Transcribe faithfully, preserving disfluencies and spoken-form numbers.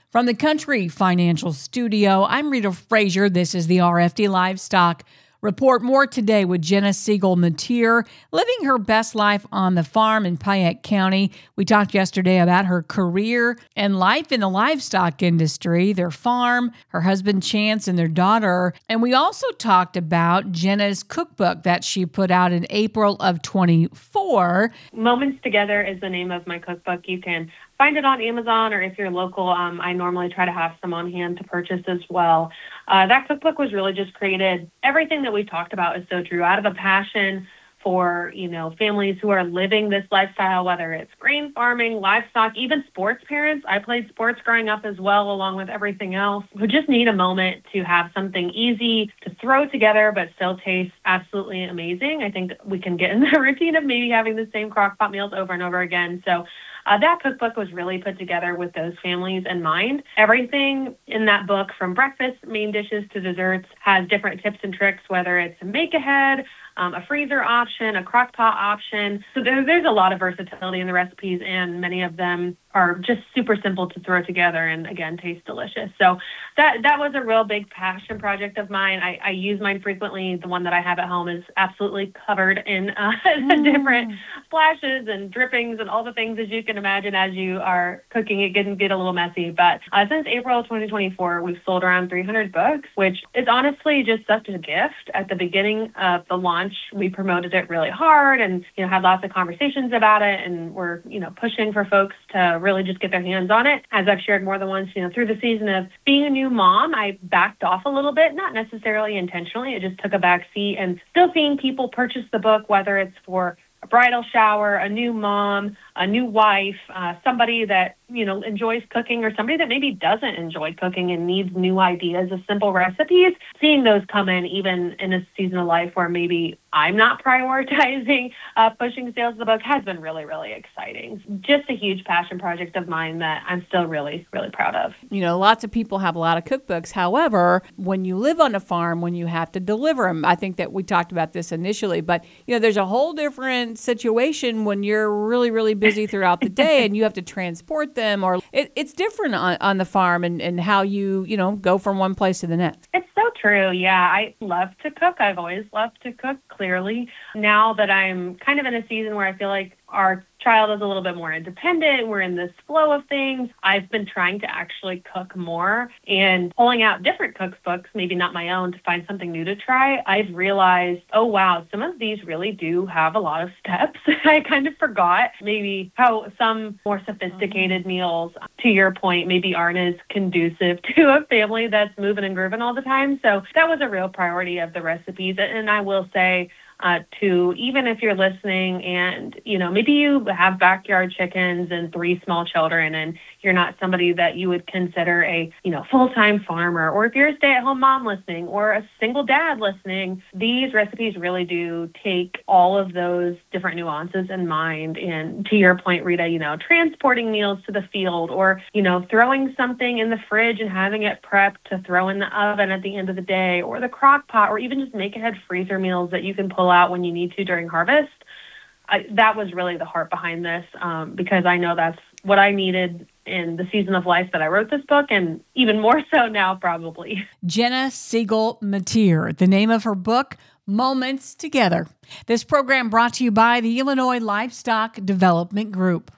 From the Country Financial Studio, I'm Rita Frazier. This is the R F D Livestock Report. More today with Jenna Siegel-Mateer, living her best life on the farm in Piatt County. We talked yesterday about her career and life in the livestock industry, their farm, her husband Chance, and their daughter. And we also talked about Jenna's cookbook that she put out in April of twenty-four. Moments Together is the name of my cookbook. You can find it on Amazon, or if you're local, um, I normally try to have some on hand to purchase as well. Uh, that cookbook was really just created. Everything that we talked about is so true. Out of a passion for, you know, families who are living this lifestyle, whether it's grain farming, livestock, even sports parents. I played sports growing up as well, along with everything else, who just need a moment to have something easy to throw together, but still taste absolutely amazing. I think we can get in the routine of maybe having the same crock pot meals over and over again. So Uh, that cookbook was really put together with those families in mind. Everything in that book, from breakfast, main dishes to desserts, has different tips and tricks, whether it's a make-ahead, um, a freezer option, a crock pot option. So there, there's a lot of versatility in the recipes, and many of them are just super simple to throw together and, again, taste delicious. So that that was a real big passion project of mine. I, I use mine frequently. The one that I have at home is absolutely covered in uh, mm. different splashes and drippings and all the things as you can imagine as you are cooking. It can get a little messy. But uh, since April of twenty twenty-four, we've sold around three hundred books, which is honestly just such a gift. At the beginning of the launch, we promoted it really hard and, you know, had lots of conversations about it, and we're, you know, pushing for folks to really just get their hands on it. As I've shared more than once, you know, through the season of being a new mom, I backed off a little bit, not necessarily intentionally. It just took a back seat, and still seeing people purchase the book, whether it's for a bridal shower, a new mom, a new wife, uh, somebody that, you know, enjoys cooking, or somebody that maybe doesn't enjoy cooking and needs new ideas of simple recipes. Seeing those come in even in a season of life where maybe I'm not prioritizing uh, pushing sales of the book has been really, really exciting. Just a huge passion project of mine that I'm still really, really proud of. You know, lots of people have a lot of cookbooks. However, when you live on a farm, when you have to deliver them, I think that we talked about this initially, but, you know, there's a whole different situation when you're really, really busy throughout the day and you have to transport them, or it, it's different on, on the farm and, and how you, you know, go from one place to the next. It's so true. Yeah, I love to cook. I've always loved to cook, clearly. Now that I'm kind of in a season where I feel like our child is a little bit more independent, we're in this flow of things, I've been trying to actually cook more and pulling out different cookbooks, maybe not my own, to find something new to try. I've realized, oh, wow, some of these really do have a lot of steps. I kind of forgot maybe how some more sophisticated meals, to your point, maybe aren't as conducive to a family that's moving and grooving all the time. So that was a real priority of the recipes. And I will say, Uh, to even if you're listening and, you know, maybe you have backyard chickens and three small children and you're not somebody that you would consider a, you know, full-time farmer, or if you're a stay-at-home mom listening or a single dad listening, these recipes really do take all of those different nuances in mind. And to your point, Rita, you know, transporting meals to the field, or, you know, throwing something in the fridge and having it prepped to throw in the oven at the end of the day, or the crock pot, or even just make ahead freezer meals that you can pull out when you need to during harvest. I, that was really the heart behind this, um, because I know that's what I needed in the season of life that I wrote this book, and even more so now, probably. Jenna Siegel-Mateer, the name of her book, Moments Together. This program brought to you by the Illinois Livestock Development Group.